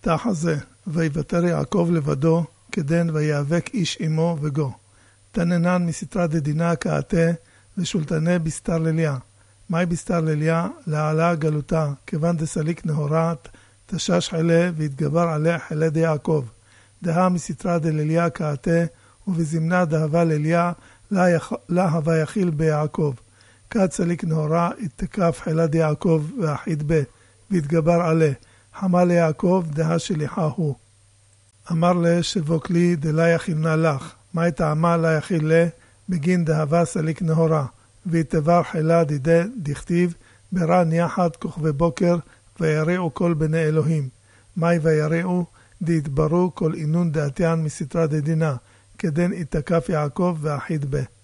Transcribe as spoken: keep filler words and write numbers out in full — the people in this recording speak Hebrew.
תחזה, ויוותר יעקב לבדו, כדן ויאבק איש עמו וגו. תננן מסתרה דדינה כעתה, ושולטני בסתר לליה. מהי בסתר לליה? לעלה גלותה, כיוון דסליק נהורת, תשש חילה והתגבר עליה חילה דיעקב. דהה מסתרה דלליה כעתה, ובזמנה דהבה לליה, לה הווה יחיל ביעקב. כד סליק נהורה, התקף חילה דיעקב ואחיד בה, והתגבר עליה. חמה ליעקב, דהה שליחה הוא. אמר לה שבוק לי דלה יכילנה לך. מה טעמה לה יחיל לה? בגין דהבה סליק נהורה. והתבר חילה דידה דכתיב, ברן יחד כוכבי בוקר, ויראו כל בני אלוהים. מהי ויראו? דהתברו כל אינון דעתיין מסתרה דדינה, כדן התקף יעקב ואחיד בה.